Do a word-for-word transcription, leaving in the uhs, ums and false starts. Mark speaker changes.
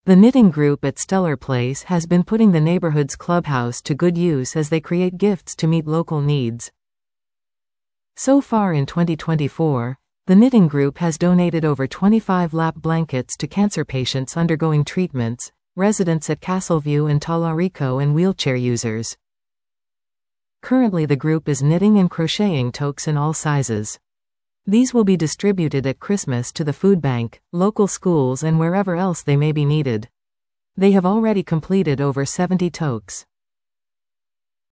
Speaker 1: The knitting group at Stellar Place has been putting the neighborhood's clubhouse to good use as they create gifts to meet local needs. So far in twenty twenty-four, the knitting group has donated over twenty-five lap blankets to cancer patients undergoing treatments, residents at Castleview and Talarico, and wheelchair users. Currently, the group is knitting and crocheting toques in all sizes. These will be distributed at Christmas to the food bank, local schools, and wherever else they may be needed. They have already completed over seventy toques.